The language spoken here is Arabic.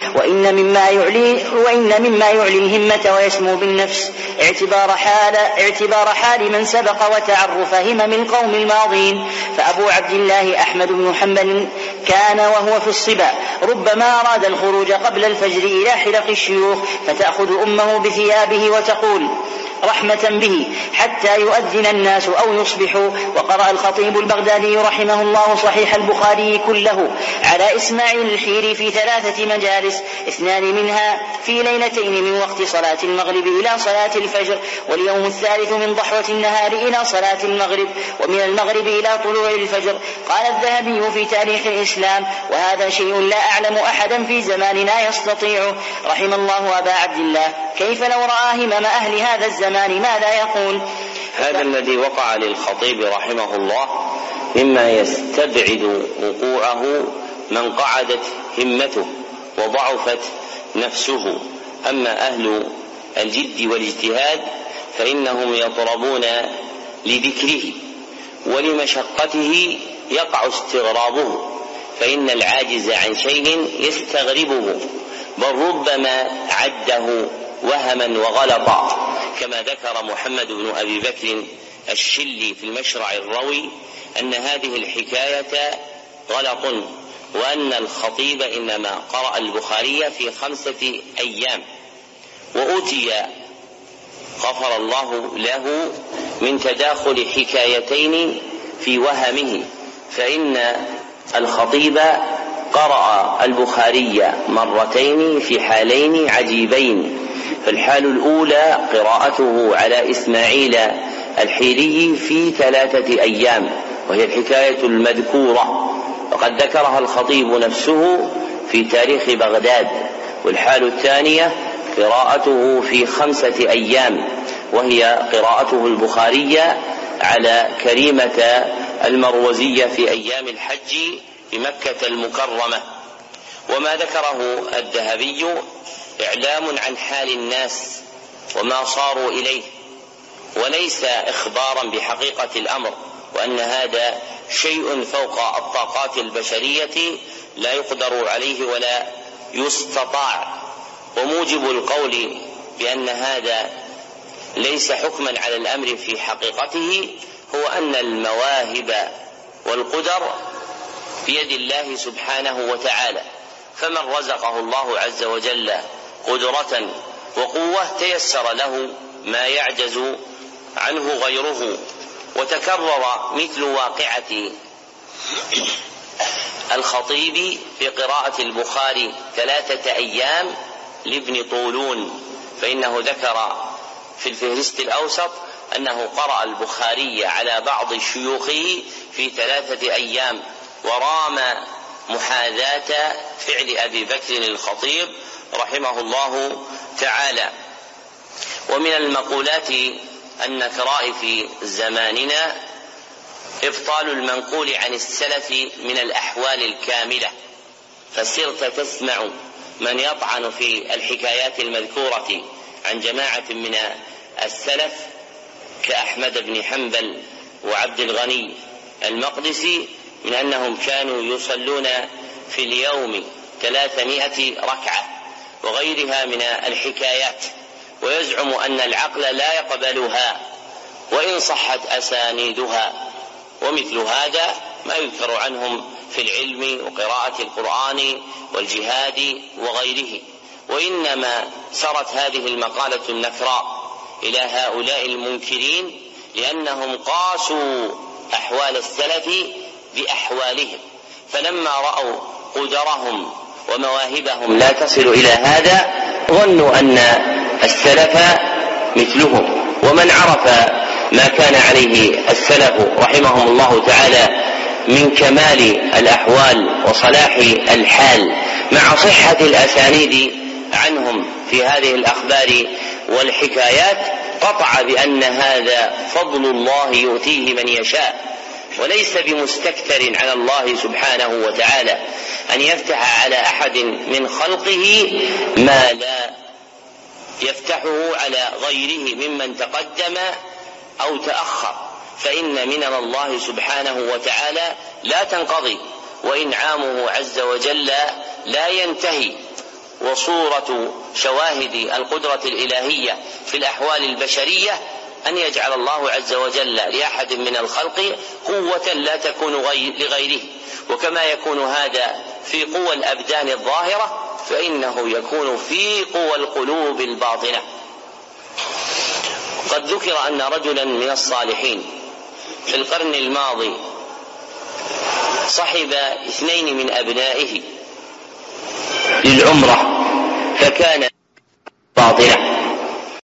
وإن مما يعلي الهمة ويسمو بالنفس اعتبار حال من سبق وتعرف همم القوم الماضين. فأبو عبد الله أحمد بن حنبل كان وهو في الصبا ربما أراد الخروج قبل الفجر إلى حلق الشيوخ فتأخذ أمه بثيابه وتقول رحمة به حتى يؤذن الناس أو يصبحوا. وقرأ الخطيب البغدادي رحمه الله صحيح البخاري كله على إسماعيل الحيري في 3 مجالس، 2 منها في ليلتين من وقت صلاة المغرب إلى صلاة الفجر، واليوم الثالث من ضحوة النهار إلى صلاة المغرب، ومن المغرب إلى طلوع الفجر. قال الذهبي في تاريخ الإسلام: وهذا شيء لا أعلم أحدا في زماننا يستطيعه. رحم الله أبا عبد الله، كيف لو رأى همم أهل هذا الزمان ماذا يقول؟ هذا الذي وقع للخطيب رحمه الله مما يستبعد وقوعه من قعدت همته وضعفت نفسه. أما أهل الجد والاجتهاد فإنهم يطربون لذكره، ولمشقته يقع استغرابه، فإن العاجز عن شيء يستغربه، بل ربما عده وهما وغلطا، كما ذكر محمد بن أبي بكر الشلي في المشرع الروي أن هذه الحكاية غلط، وأن الخطيب إنما قرأ البخاري في 5 أيام، وأوتي غفر الله له من تداخل حكايتين في وهمه، فإن الخطيب قرأ البخاري مرتين في حالين عجيبين. فالحال الأولى قراءته على إسماعيل الحيري في 3 أيام، وهي الحكاية المذكورة وقد ذكرها الخطيب نفسه في تاريخ بغداد. والحال الثانية قراءته في 5 أيام، وهي قراءته البخاري على كريمة المروزية في أيام الحج في مكة المكرمة. وما ذكره الذهبي إعلام عن حال الناس وما صاروا إليه، وليس إخبارا بحقيقة الأمر، وأن هذا شيء فوق الطاقات البشرية لا يقدر عليه ولا يستطاع. وموجب القول بأن هذا ليس حكما على الأمر في حقيقته هو أن المواهب والقدر بيد الله سبحانه وتعالى، فمن رزقه الله عز وجل قدرة وقوة تيسر له ما يعجز عنه غيره. وتكرر مثل واقعة الخطيب في قراءة البخاري 3 أيام لابن طولون، فإنه ذكر في الفهرست الأوسط أنه قرأ البخاري على بعض شيوخه في 3 أيام، ورام محاذاة فعل أبي بكر الخطيب رحمه الله تعالى. ومن المقولات النكراء في زماننا إبطال المنقول عن السلف من الأحوال الكاملة، فصرت تسمع من يطعن في الحكايات المذكورة عن جماعة من السلف كأحمد بن حنبل وعبد الغني المقدسي من أنهم كانوا يصلون في اليوم 300 ركعة وغيرها من الحكايات، ويزعم أن العقل لا يقبلها وإن صحت أسانيدها. ومثل هذا ما يذكر عنهم في العلم وقراءة القرآن والجهاد وغيره. وإنما سرت هذه المقالة النكراء إلى هؤلاء المنكرين لأنهم قاسوا أحوال السلف بأحوالهم، فلما رأوا قدرهم ومواهبهم لا تصل إلى هذا ظنوا أن السلف مثلهم. ومن عرف ما كان عليه السلف رحمهم الله تعالى من كمال الأحوال وصلاح الحال مع صحة الأسانيد عنهم في هذه الأخبار والحكايات قطع بأن هذا فضل الله يؤتيه من يشاء، وليس بمستكثر على الله سبحانه وتعالى أن يفتح على أحد من خلقه ما لا يفتحه على غيره ممن تقدم أو تأخر، فإن منن الله سبحانه وتعالى لا تنقضي، وإنعامه عز وجل لا ينتهي، وصورة شواهد القدرة الإلهية في الأحوال البشرية أن يجعل الله عز وجل لأحد من الخلق قوة لا تكون لغيره، وكما يكون هذا في قوى الأبدان الظاهرة فإنه يكون في قوى القلوب الباطنة. قد ذكر أن رجلا من الصالحين في القرن الماضي صحب 2 من أبنائه للعمرة، فكان باطنة،